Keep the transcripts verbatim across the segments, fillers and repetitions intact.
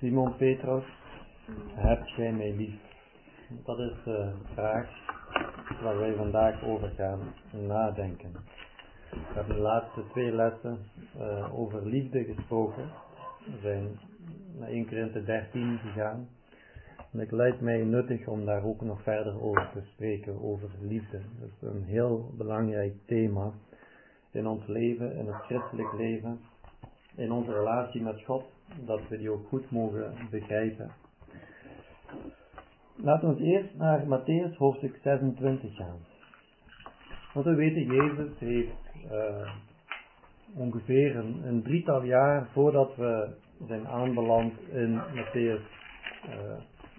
Simon Petrus, hebt gij mij lief? Dat is de vraag waar wij vandaag over gaan nadenken. We hebben de laatste twee lessen uh, over liefde gesproken. We zijn naar eerste Korinthe dertien gegaan. En het lijkt mij nuttig om daar ook nog verder over te spreken, over liefde. Dat is een heel belangrijk thema in ons leven, in het christelijk leven, in onze relatie met God, dat we die ook goed mogen begrijpen. Laten we eerst naar Mattheüs hoofdstuk zesentwintig gaan. Want we weten, Jezus heeft uh, ongeveer een, een drietal jaar voordat we zijn aanbeland in Mattheüs uh,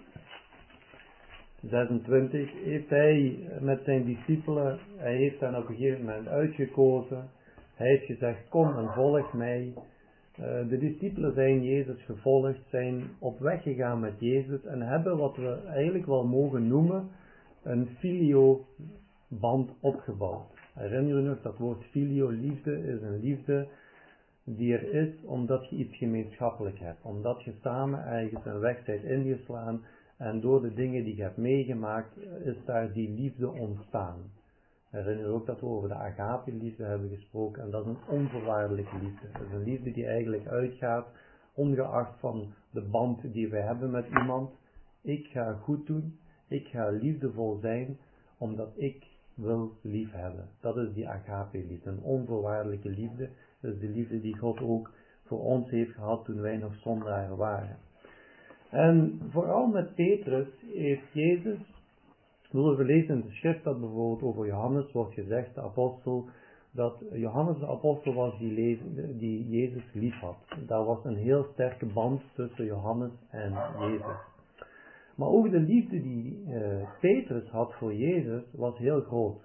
zesentwintig, heeft hij met zijn discipelen, hij heeft hen op een gegeven moment uitgekozen. Hij heeft gezegd, kom en volg mij. Uh, de discipelen zijn Jezus gevolgd, zijn op weg gegaan met Jezus en hebben wat we eigenlijk wel mogen noemen een filio-band opgebouwd. Herinner je nog dat woord filio, liefde, is een liefde die er is omdat je iets gemeenschappelijk hebt. Omdat je samen ergens een weg bent ingeslaan en door de dingen die je hebt meegemaakt is daar die liefde ontstaan. Herinner je ook dat we over de agape-liefde hebben gesproken en dat is een onvoorwaardelijke liefde. Dat is een liefde die eigenlijk uitgaat, ongeacht van de band die wij hebben met iemand. Ik ga goed doen, ik ga liefdevol zijn, omdat ik wil lief hebben. Dat is die agape-liefde, een onvoorwaardelijke liefde. Dat is de liefde die God ook voor ons heeft gehad toen wij nog zondaren waren. En vooral met Petrus heeft Jezus, we lezen in de schrift dat bijvoorbeeld over Johannes wordt gezegd, de apostel, dat Johannes de apostel was die, lezen, die Jezus lief had. Daar was een heel sterke band tussen Johannes en Jezus. Maar ook de liefde die uh, Petrus had voor Jezus was heel groot.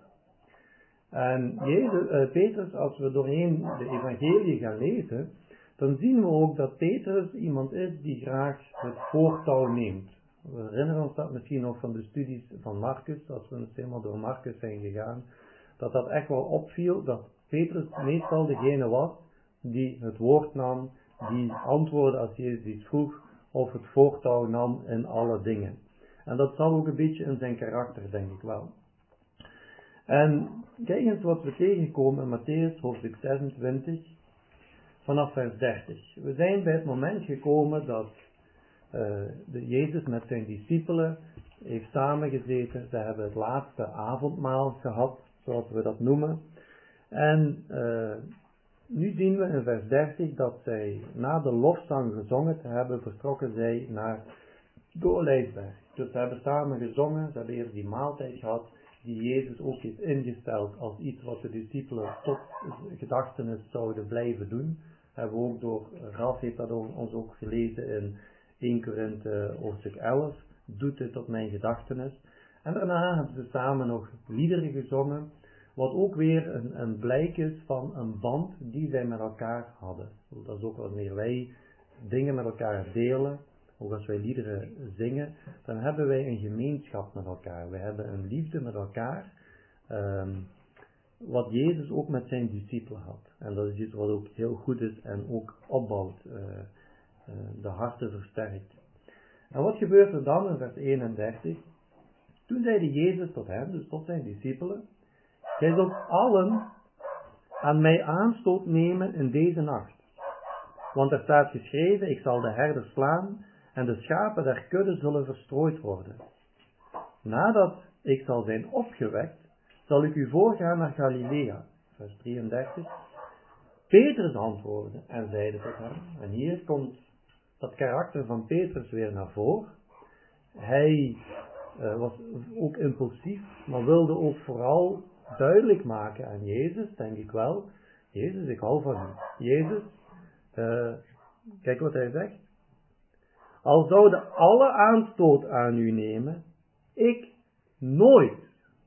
En Jezus, uh, Petrus, als we doorheen de evangelie gaan lezen, dan zien we ook dat Petrus iemand is die graag het voortouw neemt. We herinneren ons dat misschien nog van de studies van Marcus, als we eens helemaal door Marcus zijn gegaan, dat dat echt wel opviel, dat Petrus meestal degene was die het woord nam, die antwoordde als Jezus iets vroeg, of het voortouw nam in alle dingen. En dat zat ook een beetje in zijn karakter, denk ik wel. En kijk eens wat we tegenkomen in Mattheüs hoofdstuk zesentwintig, vanaf vers dertig. We zijn bij het moment gekomen dat uh, de Jezus met zijn discipelen heeft samengezeten. Ze hebben het laatste avondmaal gehad, zoals we dat noemen. En uh, nu zien we in vers dertig dat zij na de lofzang gezongen te hebben, vertrokken zij naar de Olijfberg. Dus ze hebben samen gezongen, ze hebben eerst die maaltijd gehad, die Jezus ook heeft ingesteld als iets wat de discipelen tot gedachtenis zouden blijven doen. Hebben we ook door, Ralf heeft dat ons ook gelezen in eerste Korinthe hoofdstuk elf, doet het tot mijn gedachtenis. En daarna hebben ze samen nog liederen gezongen, wat ook weer een, een blijk is van een band die zij met elkaar hadden. Dat is ook wanneer wij dingen met elkaar delen, ook als wij liederen zingen, dan hebben wij een gemeenschap met elkaar. Wij hebben een liefde met elkaar, um, wat Jezus ook met zijn discipelen had. En dat is iets wat ook heel goed is en ook opbouwt, uh, uh, de harten versterkt. En wat gebeurt er dan in vers eenendertig? Toen zeide Jezus tot hen, dus tot zijn discipelen, gij zult allen aan mij aanstoot nemen in deze nacht. Want er staat geschreven, ik zal de herder slaan en de schapen der kudde zullen verstrooid worden. Nadat ik zal zijn opgewekt, zal ik u voorgaan naar Galilea. Vers drieëndertig. Petrus antwoordde en zeide tot hem, en hier komt dat karakter van Petrus weer naar voren. Hij uh, was ook impulsief, maar wilde ook vooral duidelijk maken aan Jezus, denk ik wel, Jezus, ik hou van u. Jezus, uh, kijk wat hij zegt. Al zouden alle aanstoot aan u nemen, ik nooit.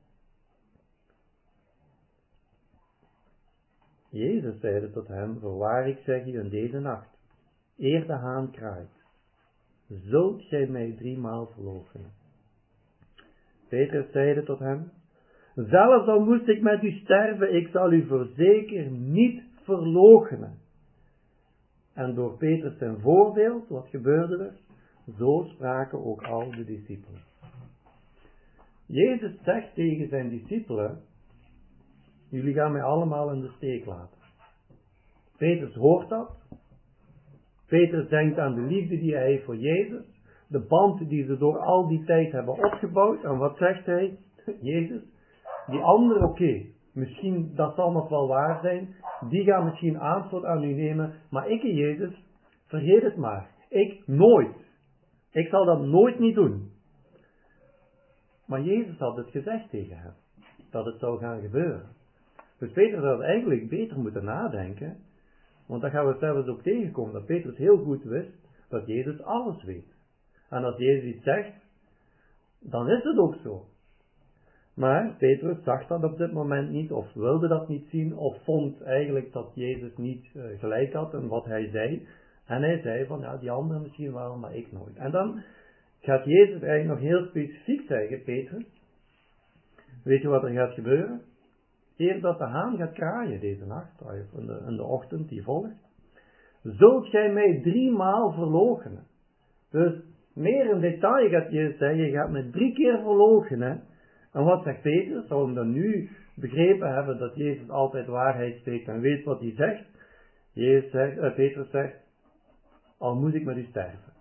Jezus zeide tot hem, voorwaar ik zeg u in deze nacht, eer de haan kraait, zult gij mij driemaal verloochenen. Petrus zeide tot hem, zelfs al moest ik met u sterven, ik zal u voorzeker niet verloochenen. En door Petrus zijn voorbeeld, wat gebeurde er? Zo spraken ook al de discipelen. Jezus zegt tegen zijn discipelen, jullie gaan mij allemaal in de steek laten. Petrus hoort dat. Petrus denkt aan de liefde die hij heeft voor Jezus. De band die ze door al die tijd hebben opgebouwd. En wat zegt hij? Jezus, die anderen, oké, okay, misschien dat zal nog wel waar zijn. Die gaan misschien aanstoot aan u nemen. Maar ik en Jezus, vergeet het maar. Ik nooit. Ik zal dat nooit niet doen. Maar Jezus had het gezegd tegen hem. Dat het zou gaan gebeuren. Dus Petrus had eigenlijk beter moeten nadenken. Want dan gaan we zelfs ook tegenkomen. Dat Petrus heel goed wist dat Jezus alles weet. En als Jezus iets zegt, dan is het ook zo. Maar Petrus zag dat op dit moment niet, of wilde dat niet zien, of vond eigenlijk dat Jezus niet uh, gelijk had in wat hij zei. En hij zei van, ja, die anderen misschien wel, maar ik nooit. En dan gaat Jezus eigenlijk nog heel specifiek zeggen, Petrus, weet je wat er gaat gebeuren? Eer dat de haan gaat kraaien deze nacht, of in de, in de ochtend die volgt, zult gij mij driemaal verloochenen. Dus meer in detail gaat Jezus zeggen, je gaat me drie keer verloochenen. En wat zegt Petrus? Zou hem dan nu begrepen hebben dat Jezus altijd waarheid spreekt en weet wat hij zegt? Jezus zegt, uh, Petrus zegt, al moet ik met u sterven.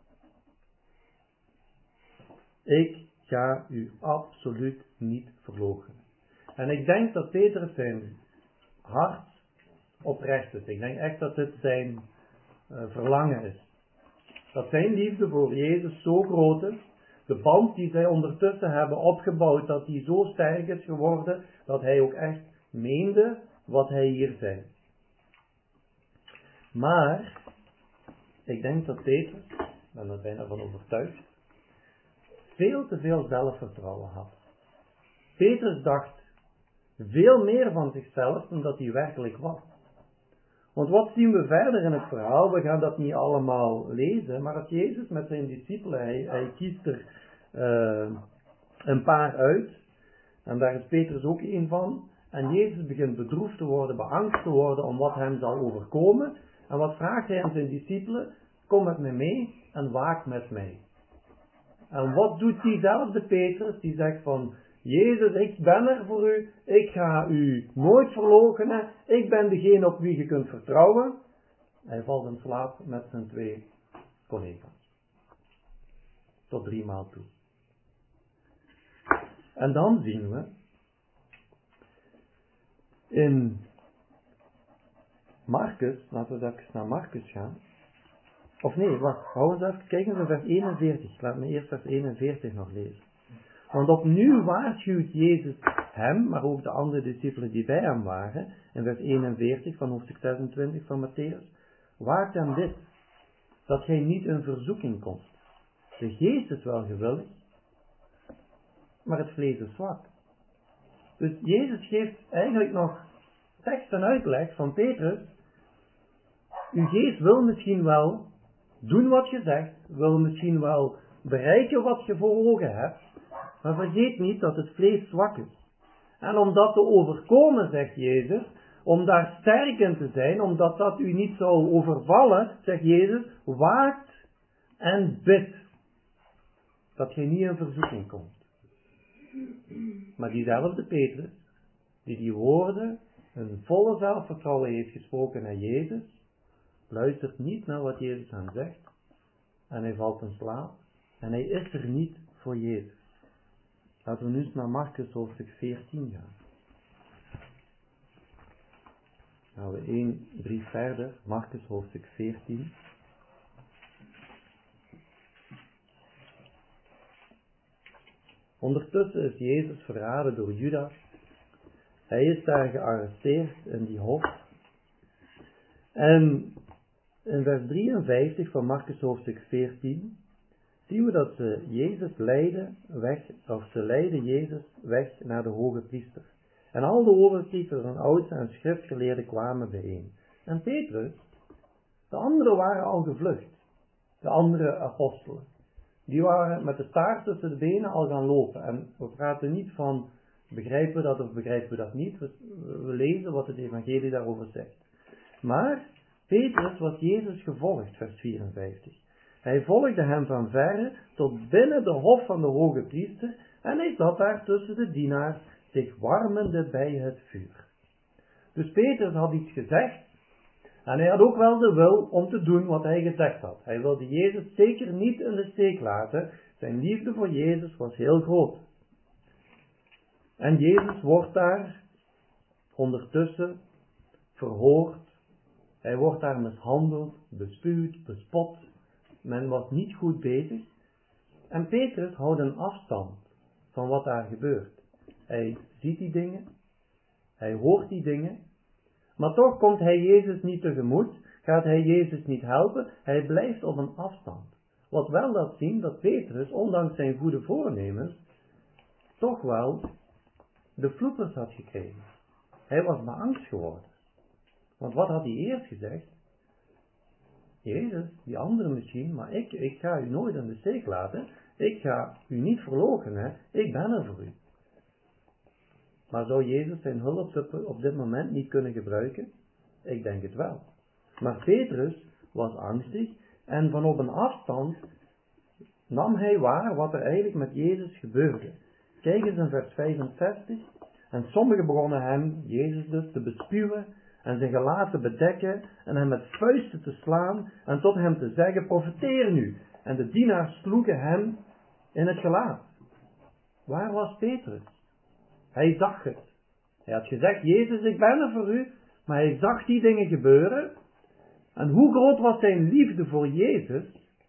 Ik ga u absoluut niet verloochenen. En ik denk dat Petrus zijn hart oprecht is. Ik denk echt dat dit zijn uh, verlangen is. Dat zijn liefde voor Jezus zo groot is. De band die zij ondertussen hebben opgebouwd, dat die zo sterk is geworden, dat hij ook echt meende wat hij hier zei. Maar, ik denk dat Petrus, ik ben er bijna van overtuigd, veel te veel zelfvertrouwen had. Petrus dacht veel meer van zichzelf dan dat hij werkelijk was. Want wat zien we verder in het verhaal? We gaan dat niet allemaal lezen, maar als Jezus met zijn discipelen, hij, hij kiest er uh, een paar uit, en daar is Petrus ook een van, en Jezus begint bedroefd te worden, beangst te worden om wat hem zal overkomen, en wat vraagt hij aan zijn discipelen? Kom met mij mee en waak met mij. En wat doet diezelfde Petrus? Die zegt van, Jezus, ik ben er voor u, ik ga u nooit verloochenen, ik ben degene op wie je kunt vertrouwen. Hij valt in slaap met zijn twee collega's. Tot drie maal toe. En dan zien we in Marcus, laten we even naar Marcus gaan. Of nee, wacht, hou eens even, kijk eens in vers eenenveertig. Laat me eerst vers eenenveertig nog lezen. Want opnieuw waarschuwt Jezus hem, maar ook de andere discipelen die bij hem waren, in vers eenenveertig van hoofdstuk zesentwintig van Matthäus, waakt aan dit, dat gij niet in verzoeking komt. De geest is wel gewillig, maar het vlees is zwak. Dus Jezus geeft eigenlijk nog tekst en uitleg van Petrus, uw geest wil misschien wel doen wat je zegt, wil misschien wel bereiken wat je voor ogen hebt, maar vergeet niet dat het vlees zwak is. En om dat te overkomen, zegt Jezus, om daar sterk in te zijn, omdat dat u niet zou overvallen, zegt Jezus, waakt en bid, dat je niet in verzoeking komt. Maar diezelfde Petrus, die die woorden, een volle zelfvertrouwen heeft gesproken naar Jezus, luistert niet naar wat Jezus hem zegt, en hij valt in slaap, en hij is er niet voor Jezus. Laten we nu eens naar Marcus hoofdstuk veertien gaan. Gaan we één brief verder, Marcus hoofdstuk veertien. Ondertussen is Jezus verraden door Judas. Hij is daar gearresteerd in die hof. En in vers drieënvijftig van Marcus hoofdstuk veertien zien we dat ze Jezus leiden weg, of ze leiden Jezus weg naar de hoge priester. En al de overpriesters en oudsten en schriftgeleerden kwamen bijeen. En Petrus, de anderen waren al gevlucht. De andere apostelen. Die waren met de staart tussen de benen al gaan lopen. En we praten niet van, begrijpen we dat of begrijpen we dat niet. We, we lezen wat het evangelie daarover zegt. Maar Petrus was Jezus gevolgd, vers vierenvijftig. Hij volgde hem van verre tot binnen de hof van de hoge priester en hij zat daar tussen de dienaars, zich warmende bij het vuur. Dus Petrus had iets gezegd en hij had ook wel de wil om te doen wat hij gezegd had. Hij wilde Jezus zeker niet in de steek laten. Zijn liefde voor Jezus was heel groot. En Jezus wordt daar ondertussen verhoord. Hij wordt daar mishandeld, bespuwd, bespot. Men was niet goed bezig. En Petrus houdt een afstand van wat daar gebeurt. Hij ziet die dingen. Hij hoort die dingen. Maar toch komt hij Jezus niet tegemoet. Gaat hij Jezus niet helpen. Hij blijft op een afstand. Wat wel laat zien dat Petrus, ondanks zijn goede voornemens, toch wel de vloepers had gekregen. Hij was beangst geworden. Want wat had hij eerst gezegd? Jezus, die andere misschien, maar ik, ik ga u nooit in de steek laten. Ik ga u niet verloochenen. Ik ben er voor u. Maar zou Jezus zijn hulp op dit moment niet kunnen gebruiken? Ik denk het wel. Maar Petrus was angstig en van op een afstand nam hij waar wat er eigenlijk met Jezus gebeurde. Kijk eens in vers vijfenzestig. En sommigen begonnen hem, Jezus dus, te bespuwen en zijn gelaat te bedekken en hem met vuisten te slaan en tot hem te zeggen, profeteer nu. En de dienaars sloegen hem in het gelaat. Waar was Petrus? Hij zag het. Hij had gezegd, Jezus, ik ben er voor u. Maar hij zag die dingen gebeuren. En hoe groot was zijn liefde voor Jezus?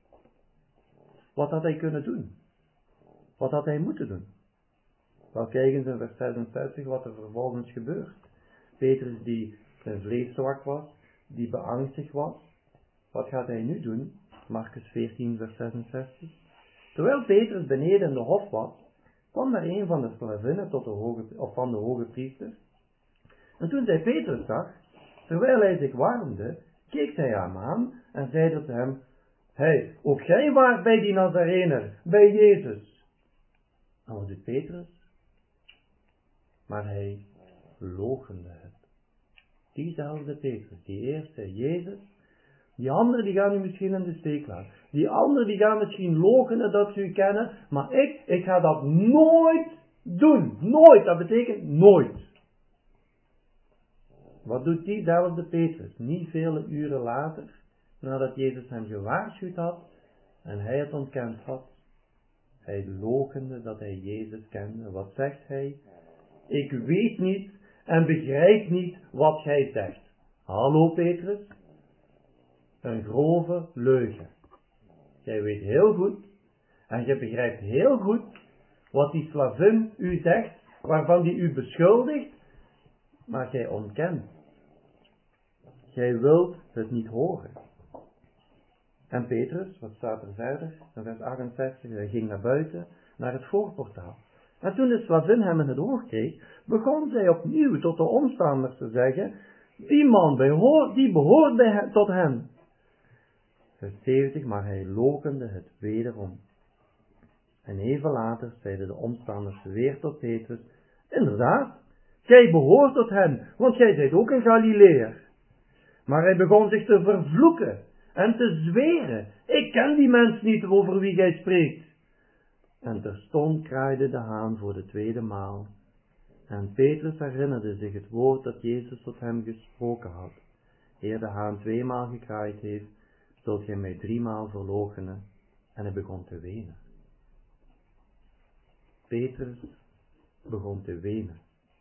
Wat had hij kunnen doen? Wat had hij moeten doen? Wel, kijk eens in vers zesenzestig wat er vervolgens gebeurt. Petrus die zijn vlees zwak was, die beangstigd was. Wat gaat hij nu doen? Marcus veertien vers zesenzestig. Terwijl Petrus beneden in de hof was, kwam er een van de slavinnen tot de hoge, of van de hoge priester. En toen zij Petrus zag, terwijl hij zich warmde, keek zij hem aan en zei tot hem, hey, ook gij waart bij die Nazarener, bij Jezus. En wat doet Petrus? Maar hij loochende het. Diezelfde Petrus, die eerste Jezus, die anderen die gaan u misschien in de steek laten. Die anderen die gaan misschien loochenen dat ze u kennen, maar ik, ik ga dat nooit doen. Nooit, dat betekent nooit. Wat doet diezelfde Petrus? Niet vele uren later, nadat Jezus hem gewaarschuwd had en hij het ontkend had. Hij loochende dat hij Jezus kende. Wat zegt hij? Ik weet niet en begrijp niet wat gij zegt. Hallo Petrus? Een grove leugen. Jij weet heel goed en je begrijpt heel goed wat die slavin u zegt, waarvan die u beschuldigt, maar jij ontkent. Jij wilt het niet horen. En Petrus, wat staat er verder? In vers achtenzestig, hij ging naar buiten, naar het voorportaal. En toen de slavin hem in het oog kreeg, begon zij opnieuw tot de omstanders te zeggen, die man behoort, die behoort bij hem, tot hen. Vers zeventig, maar hij loochende het wederom. En even later zeiden de omstanders weer tot Petrus, inderdaad, gij behoort tot hen, want gij zijt ook een Galileër. Maar hij begon zich te vervloeken en te zweren, ik ken die mens niet over wie gij spreekt. En terstond kraaide de haan voor de tweede maal. En Petrus herinnerde zich het woord dat Jezus tot hem gesproken had. Eer de haan tweemaal gekraaid heeft, zult gij mij driemaal verloochenen. En hij begon te wenen. Petrus begon te wenen.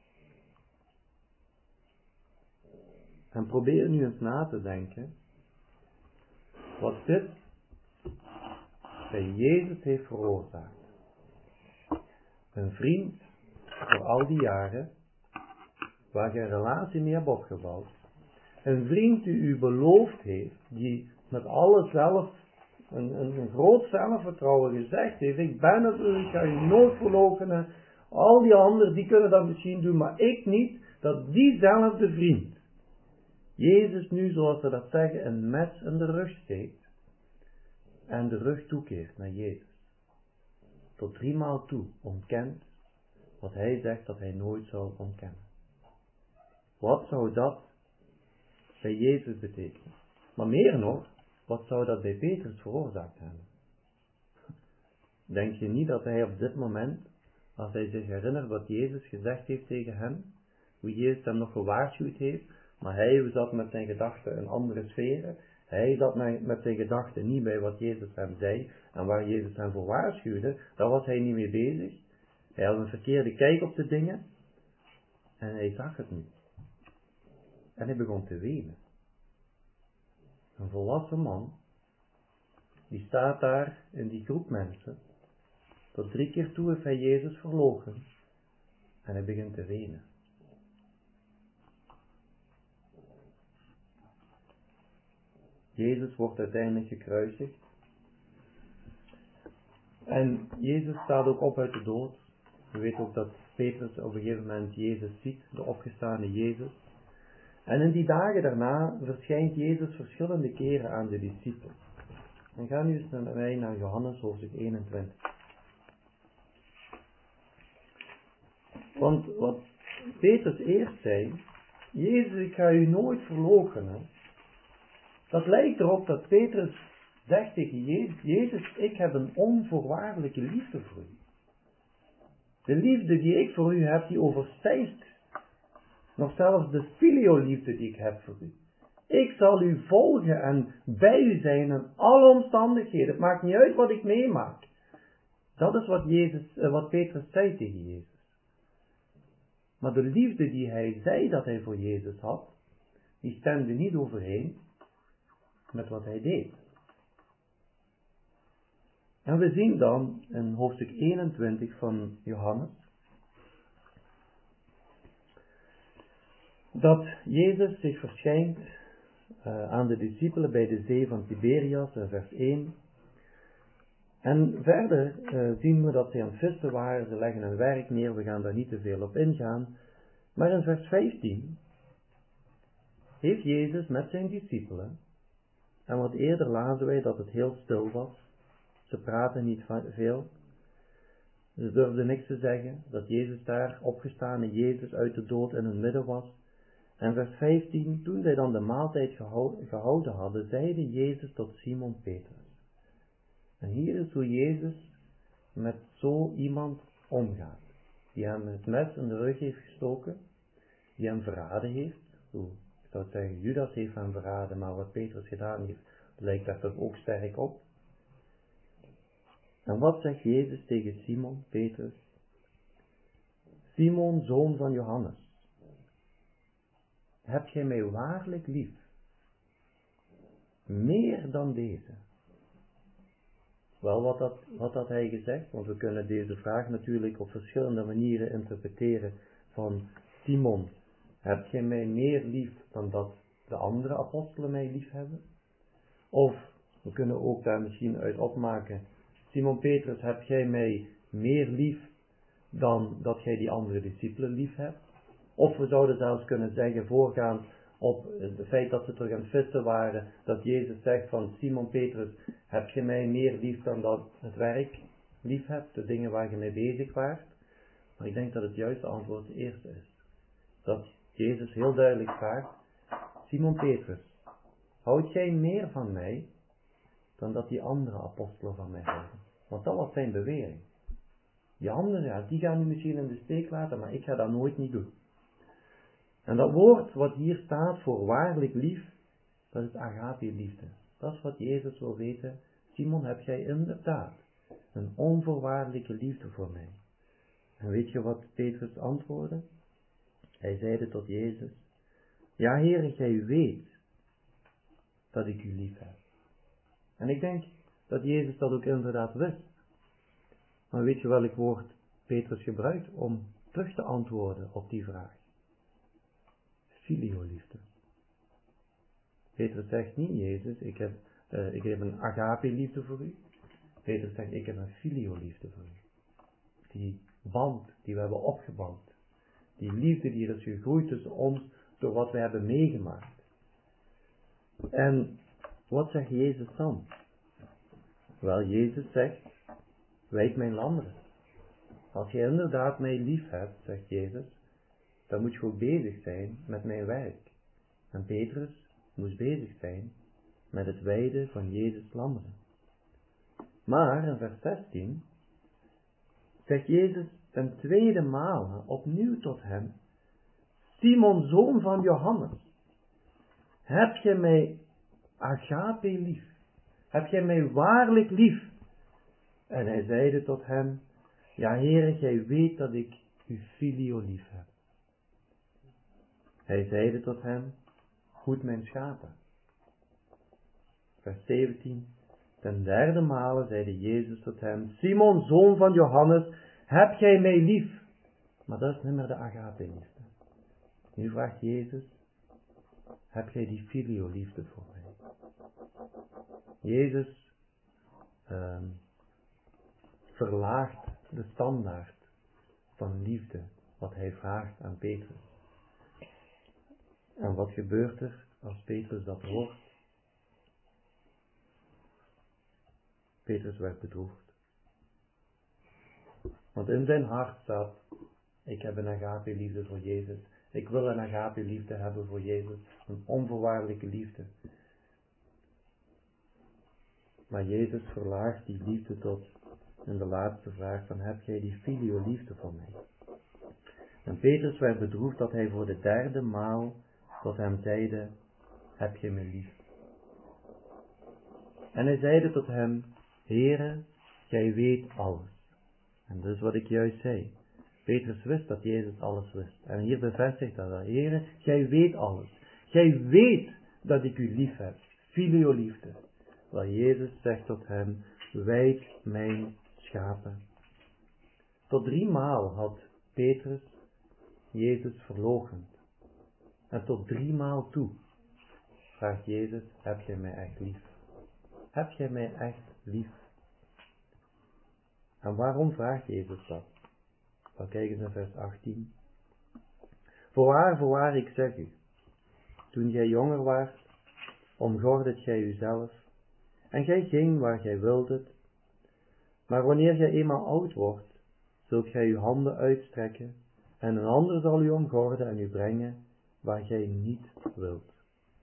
En probeer nu eens na te denken wat dit bij Jezus heeft veroorzaakt. Een vriend voor al die jaren, waar je een relatie mee hebt opgebouwd. Een vriend die u beloofd heeft, die met alle zelf, een, een, een groot zelfvertrouwen gezegd heeft, ik ben het u, ik ga u nooit verloochenen. Al die anderen, die kunnen dat misschien doen, maar ik niet. Dat diezelfde vriend, Jezus nu, zoals ze dat zeggen, een mes in de rug steekt. En de rug toekeert naar Jezus. Tot driemaal toe ontkent wat hij zegt dat hij nooit zou ontkennen. Wat zou dat bij Jezus betekenen? Maar meer nog, wat zou dat bij Petrus veroorzaakt hebben? Denk je niet dat hij op dit moment, als hij zich herinnert wat Jezus gezegd heeft tegen hem, hoe Jezus hem nog gewaarschuwd heeft, maar hij zat met zijn gedachten in andere sferen, hij zat met zijn gedachten niet bij wat Jezus hem zei en waar Jezus hem voor waarschuwde, daar was hij niet mee bezig. Hij had een verkeerde kijk op de dingen en hij zag het niet. En hij begon te wenen. Een volwassen man, die staat daar in die groep mensen. Tot drie keer toe heeft hij Jezus verloochend. En hij begint te wenen. Jezus wordt uiteindelijk gekruisigd. En Jezus staat ook op uit de dood. We weten ook dat Petrus op een gegeven moment Jezus ziet, de opgestane Jezus. En in die dagen daarna verschijnt Jezus verschillende keren aan de discipelen. En ga nu eens met mij naar Johannes hoofdstuk eenentwintig. Want wat Petrus eerst zei, Jezus, ik ga u nooit verloochenen. Dat lijkt erop dat Petrus zegt tegen Jezus, Jezus, ik heb een onvoorwaardelijke liefde voor u. De liefde die ik voor u heb, die overstijgt nog zelfs de filioliefde die ik heb voor u. Ik zal u volgen en bij u zijn in alle omstandigheden. Het maakt niet uit wat ik meemaak. Dat is wat, Jezus, wat Petrus zei tegen Jezus. Maar de liefde die hij zei dat hij voor Jezus had, die stemde niet overeen met wat hij deed. En we zien dan in hoofdstuk eenentwintig van Johannes, dat Jezus zich verschijnt uh, aan de discipelen bij de zee van Tiberias, in vers één. En verder uh, zien we dat ze aan het vissen waren, ze leggen hun werk neer, we gaan daar niet te veel op ingaan. Maar in vers vijftien heeft Jezus met zijn discipelen, en wat eerder lazen wij dat het heel stil was, ze praten niet veel, ze durfden niks te zeggen, dat Jezus daar, opgestane Jezus uit de dood in hun midden was. En vers vijftien, toen zij dan de maaltijd gehouden hadden, zeide Jezus tot Simon Petrus. En hier is hoe Jezus met zo iemand omgaat, die hem het mes in de rug heeft gestoken, die hem verraden heeft. Hoe, ik zou zeggen, Judas heeft hem verraden, maar wat Petrus gedaan heeft, lijkt daar toch ook sterk op. En wat zegt Jezus tegen Simon Petrus? Simon, zoon van Johannes, heb jij mij waarlijk lief? Meer dan deze. Wel, wat had, wat had hij gezegd? Want we kunnen deze vraag natuurlijk op verschillende manieren interpreteren. Van Simon, heb jij mij meer lief dan dat de andere apostelen mij lief hebben? Of, we kunnen ook daar misschien uit opmaken. Simon Petrus, heb jij mij meer lief dan dat jij die andere discipelen lief hebt? Of we zouden zelfs kunnen zeggen, voorgaand op het feit dat ze terug aan het vissen waren, dat Jezus zegt van Simon Petrus, heb je mij meer lief dan dat het werk lief hebt, de dingen waar je mee bezig waart? Maar ik denk dat het juiste antwoord het eerste is. Dat Jezus heel duidelijk vraagt, Simon Petrus, houd jij meer van mij dan dat die andere apostelen van mij houden? Want dat was zijn bewering. Die anderen, ja, die gaan u misschien in de steek laten, maar ik ga dat nooit niet doen. En dat woord wat hier staat voor waarlijk lief, dat is agape liefde. Dat is wat Jezus wil weten. Simon, heb jij inderdaad een onvoorwaardelijke liefde voor mij? En weet je wat Petrus antwoordde? Hij zeide tot Jezus, ja Heere, jij weet dat ik u lief heb. En ik denk dat Jezus dat ook inderdaad wist. Maar weet je welk woord Petrus gebruikt om terug te antwoorden op die vraag? Filioliefde. Petrus zegt niet, Jezus, ik heb, uh, ik heb een agape liefde voor u. Petrus zegt, ik heb een filioliefde voor u. Die band die we hebben opgebouwd. Die liefde die er is gegroeid tussen ons door wat we hebben meegemaakt. En wat zegt Jezus dan? Wel, Jezus zegt, wijk mijn lammeren. Als je inderdaad mij lief hebt, zegt Jezus, dan moet je ook bezig zijn met mijn werk. En Petrus moest bezig zijn met het weiden van Jezus' lammeren. Maar in vers zestien zegt Jezus een tweede maal opnieuw tot hem: Simon, zoon van Johannes, heb je mij agape lief? Heb jij mij waarlijk lief? En hij zeide tot hem: Ja, Heere, gij weet dat ik u filio lief heb. Hij zeide tot hem: Voed mijn schapen. Vers zeventien. Ten derde male zeide Jezus tot hem: Simon, zoon van Johannes, heb jij mij lief? Maar dat is niet meer de agape liefde. Nu vraagt Jezus: Heb jij die filio liefde voor mij? Jezus uh, verlaagt de standaard van liefde wat hij vraagt aan Petrus. En wat gebeurt er als Petrus dat hoort? Petrus werd bedroefd. Want in zijn hart staat: ik heb een agape liefde voor Jezus. Ik wil een agape liefde hebben voor Jezus. Een onvoorwaardelijke liefde. Maar Jezus verlaagt die liefde tot in de laatste vraag van: heb jij die filio liefde voor mij? En Petrus werd bedroefd dat hij voor de derde maal tot hem zeide: heb je mij lief? En hij zeide tot hem: Heere, jij weet alles. En dat is wat ik juist zei. Petrus wist dat Jezus alles wist. En hier bevestigt dat: Heere, jij weet alles. Jij weet dat ik u lief heb. Filio liefde. Waar Jezus zegt tot hem: wijd mijn schapen. Tot drie maal had Petrus Jezus verloochend. En tot drie maal toe vraagt Jezus: heb jij mij echt lief? Heb jij mij echt lief? En waarom vraagt Jezus dat? Dan kijken we naar vers achttien. Voorwaar, voorwaar, ik zeg u, toen gij jonger waart, omgordet gij uzelf, en gij ging waar gij wildet. Maar wanneer gij eenmaal oud wordt, zult gij uw handen uitstrekken, en een ander zal u omgorden en u brengen waar gij niet wilt.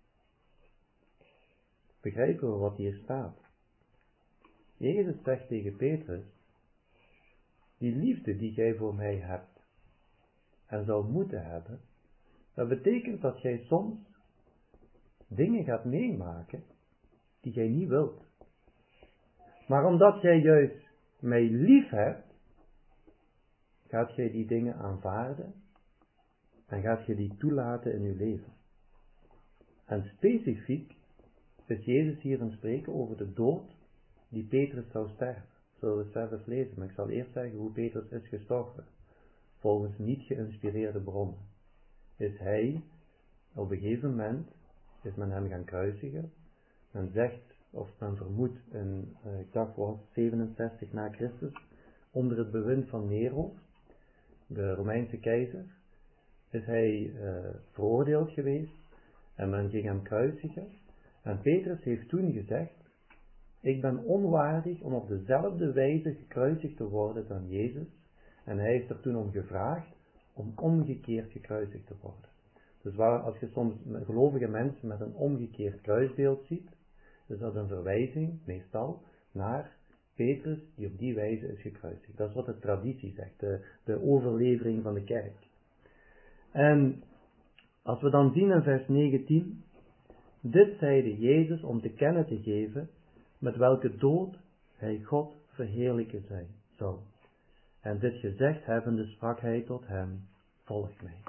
Begrijpen we wat hier staat? Jezus zegt tegen Petrus: die liefde die gij voor mij hebt en zou moeten hebben, dat betekent dat jij soms dingen gaat meemaken die jij niet wilt. Maar omdat jij juist mij lief hebt, gaat jij die dingen aanvaarden en gaat je die toelaten in je leven. En specifiek is Jezus hier aan het spreken over de dood die Petrus zou sterven. Zullen we zelfs lezen, maar ik zal eerst zeggen hoe Petrus is gestorven. Volgens niet geïnspireerde bronnen is hij, op een gegeven moment, is men hem gaan kruisigen. Men zegt, of men vermoedt, in, uh, ik dacht was zevenenzestig na Christus, onder het bewind van Nero, de Romeinse keizer, is hij uh, veroordeeld geweest en men ging hem kruisigen. En Petrus heeft toen gezegd: ik ben onwaardig om op dezelfde wijze gekruisigd te worden dan Jezus. En hij heeft er toen om gevraagd om omgekeerd gekruisigd te worden. Dus waar, als je soms gelovige mensen met een omgekeerd kruisbeeld ziet, is dat een verwijzing, meestal, naar Petrus die op die wijze is gekruisigd. Dat is wat de traditie zegt, de, de overlevering van de kerk. En als we dan zien in vers negentien, dit zeide Jezus om te kennen te geven met welke dood hij God verheerlijken zijn zou. En dit gezegd hebbende sprak hij tot hem: volg mij.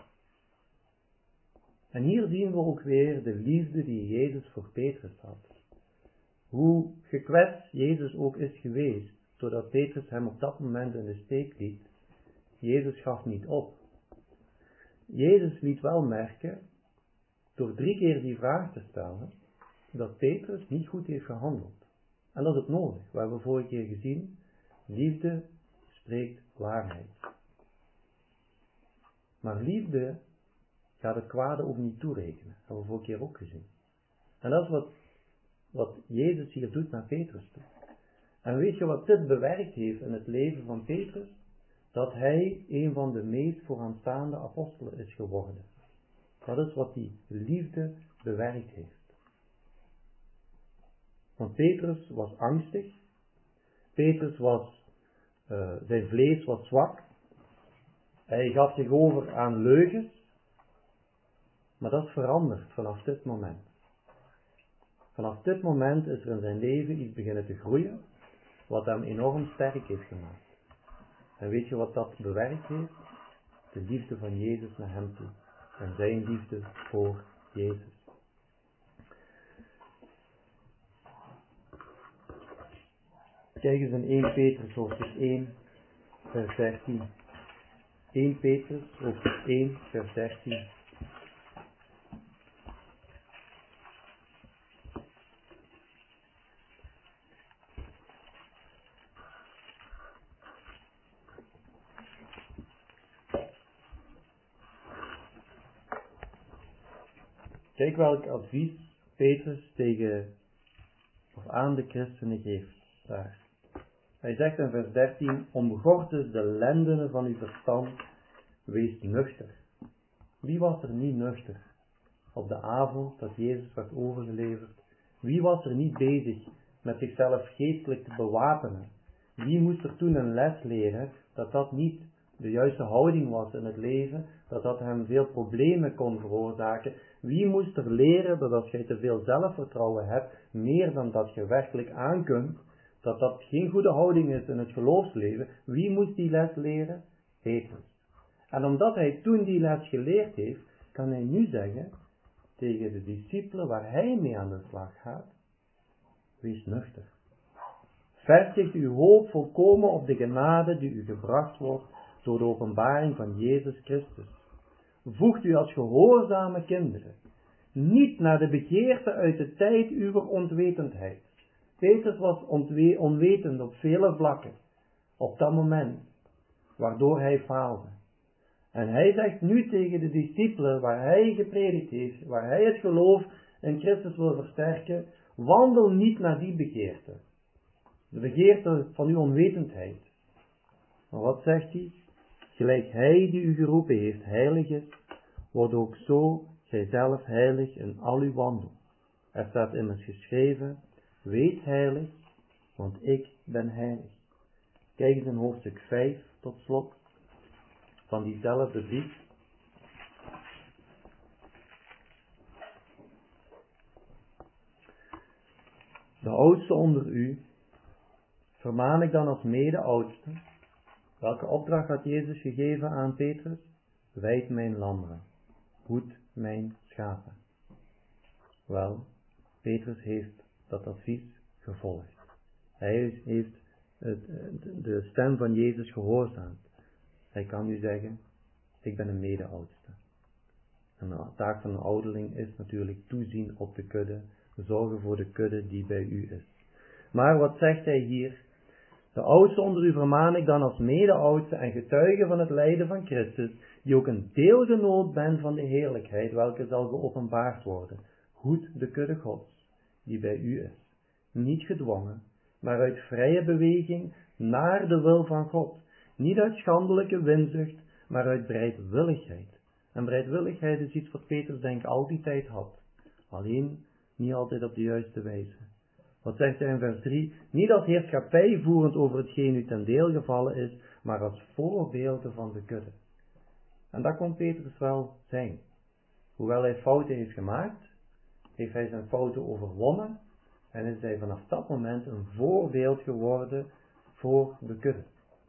En hier zien we ook weer de liefde die Jezus voor Petrus had. Hoe gekwetst Jezus ook is geweest, doordat Petrus hem op dat moment in de steek liet, Jezus gaf niet op. Jezus liet wel merken, door drie keer die vraag te stellen, dat Petrus niet goed heeft gehandeld. En dat is ook nodig. We hebben vorige keer gezien, liefde spreekt waarheid. Maar liefde gaat het kwade ook niet toerekenen. Dat hebben we vorige keer ook gezien. En dat is wat, wat Jezus hier doet naar Petrus toe. En weet je wat dit bewerkt heeft in het leven van Petrus? Dat hij een van de meest vooraanstaande apostelen is geworden. Dat is wat die liefde bewerkt heeft. Want Petrus was angstig. Petrus was, uh, zijn vlees was zwak. Hij gaf zich over aan leugens. Maar dat verandert vanaf dit moment. Vanaf dit moment is er in zijn leven iets beginnen te groeien, wat hem enorm sterk heeft gemaakt. En weet je wat dat bewerkt heeft? De liefde van Jezus naar hem toe. En zijn liefde voor Jezus. Kijk eens in eerste Petrus hoofdstuk één, vers dertien. eerste Petrus hoofdstuk één, vers dertien. Kijk welk advies Petrus tegen of aan de christenen geeft daar. Hij zegt in vers dertien, omgord dus de lendenen van uw verstand, wees nuchter. Wie was er niet nuchter op de avond dat Jezus werd overgeleverd? Wie was er niet bezig met zichzelf geestelijk te bewapenen? Wie moest er toen een les leren dat dat niet de juiste houding was in het leven, dat dat hem veel problemen kon veroorzaken? Wie moest er leren dat als jij te veel zelfvertrouwen hebt, meer dan dat je werkelijk aan kunt, dat dat geen goede houding is in het geloofsleven? Wie moest die les leren? Petrus. En omdat hij toen die les geleerd heeft, kan hij nu zeggen tegen de discipelen waar hij mee aan de slag gaat, wees nuchter. Vestigt uw hoop volkomen op de genade die u gebracht wordt door de openbaring van Jezus Christus. Voegt u als gehoorzame kinderen niet naar de begeerte uit de tijd uw onwetendheid. Petrus was ontwe- onwetend op vele vlakken, op dat moment, waardoor hij faalde. En hij zegt nu tegen de discipelen, waar hij gepredikt heeft, waar hij het geloof in Christus wil versterken, wandel niet naar die begeerte. De begeerte van uw onwetendheid. Maar wat zegt hij? Gelijk hij die u geroepen heeft heilig is, wordt ook zo gij zelf heilig in al uw wandel. Er staat immers geschreven, wees heilig, want ik ben heilig. Kijk eens in hoofdstuk vijf tot slot van diezelfde brief. De oudste onder u vermaan ik dan als mede-oudste. Welke opdracht had Jezus gegeven aan Petrus? Wijd mijn lammeren, hoed mijn schapen. Wel, Petrus heeft dat advies gevolgd. Hij heeft het, de stem van Jezus gehoorzaamd. Hij kan nu zeggen, ik ben een mede-oudste. En de taak van een ouderling is natuurlijk toezien op de kudde, zorgen voor de kudde die bij u is. Maar wat zegt hij hier? De oudste onder u vermaan ik dan als mede-oudste en getuige van het lijden van Christus, die ook een deelgenoot bent van de heerlijkheid, welke zal geopenbaard worden. Hoed de kudde Gods, die bij u is. Niet gedwongen, maar uit vrije beweging naar de wil van God. Niet uit schandelijke winzucht, maar uit bereidwilligheid. En bereidwilligheid is iets wat Petrus denk ik al die tijd had. Alleen niet altijd op de juiste wijze. Wat zegt hij in vers drie? Niet als heerschappij voerend over hetgeen u ten deel gevallen is, maar als voorbeelden van de kudde. En dat kon Petrus wel zijn. Hoewel hij fouten heeft gemaakt, heeft hij zijn fouten overwonnen en is hij vanaf dat moment een voorbeeld geworden voor de kudde.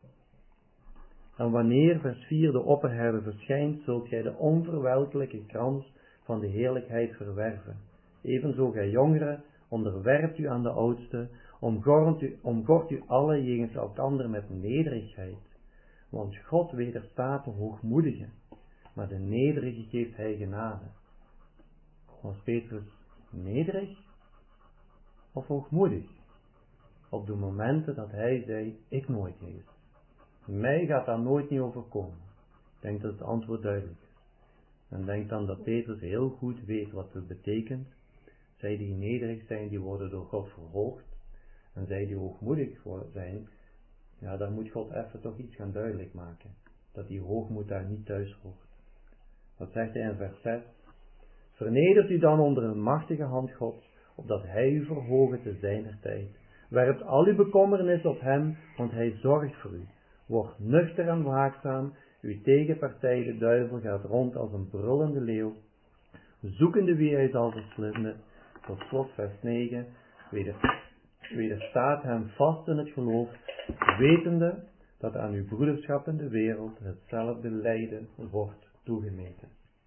En wanneer, vers vier, de opperherder verschijnt, zult gij de onverwelkelijke krans van de heerlijkheid verwerven. Evenzo gij jongeren, onderwerpt u aan de oudste, omgord u, omgord u alle jegens elkander met nederigheid. Want God wederstaat de hoogmoedigen, maar de nederige geeft hij genade. Was Petrus nederig of hoogmoedig? Op de momenten dat hij zei, ik nooit, Jezus. Mij gaat dat nooit niet overkomen. Ik denk dat het antwoord duidelijk is. En denk dan dat Petrus heel goed weet wat het betekent. Zij die nederig zijn, die worden door God verhoogd. En zij die hoogmoedig zijn, ja, daar moet God even toch iets gaan duidelijk maken. Dat die hoogmoed daar niet thuis hoort. Wat zegt hij in vers zes? Vernedert u dan onder een machtige hand Gods, opdat hij u verhogen te zijner tijd. Werpt al uw bekommernis op hem, want hij zorgt voor u. Word nuchter en waakzaam, uw tegenpartij de duivel gaat rond als een brullende leeuw, zoekende wie hij zal verslinden. Tot slot vers negen, weder, wederstaat hem vast in het geloof, wetende dat aan uw broederschap in de wereld hetzelfde lijden wordt toegemeten.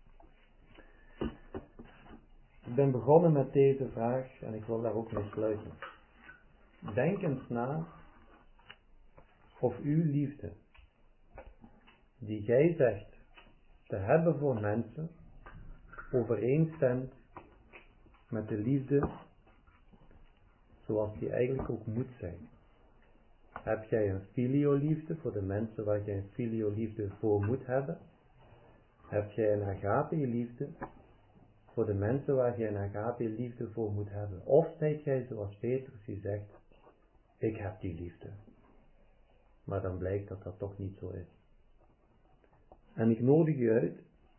Ik ben begonnen met deze vraag en ik wil daar ook mee sluiten. Denk eens na of uw liefde, die gij zegt te hebben voor mensen, overeenstemt met de liefde zoals die eigenlijk ook moet zijn. Heb jij een filioliefde voor de mensen waar jij een filioliefde voor moet hebben? Heb jij een agape-liefde voor de mensen waar jij een agape-liefde voor moet hebben? Of zijt jij zoals Petrus die zegt, ik heb die liefde. Maar dan blijkt dat dat toch niet zo is. En ik nodig u uit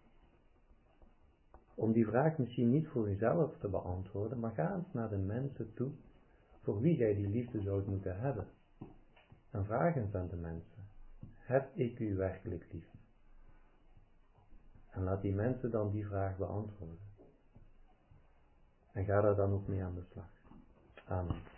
om die vraag misschien niet voor uzelf te beantwoorden, maar ga eens naar de mensen toe voor wie jij die liefde zou moeten hebben. En vraag eens aan de mensen, heb ik u werkelijk lief? En laat die mensen dan die vraag beantwoorden. En ga daar dan ook mee aan de slag. Amen.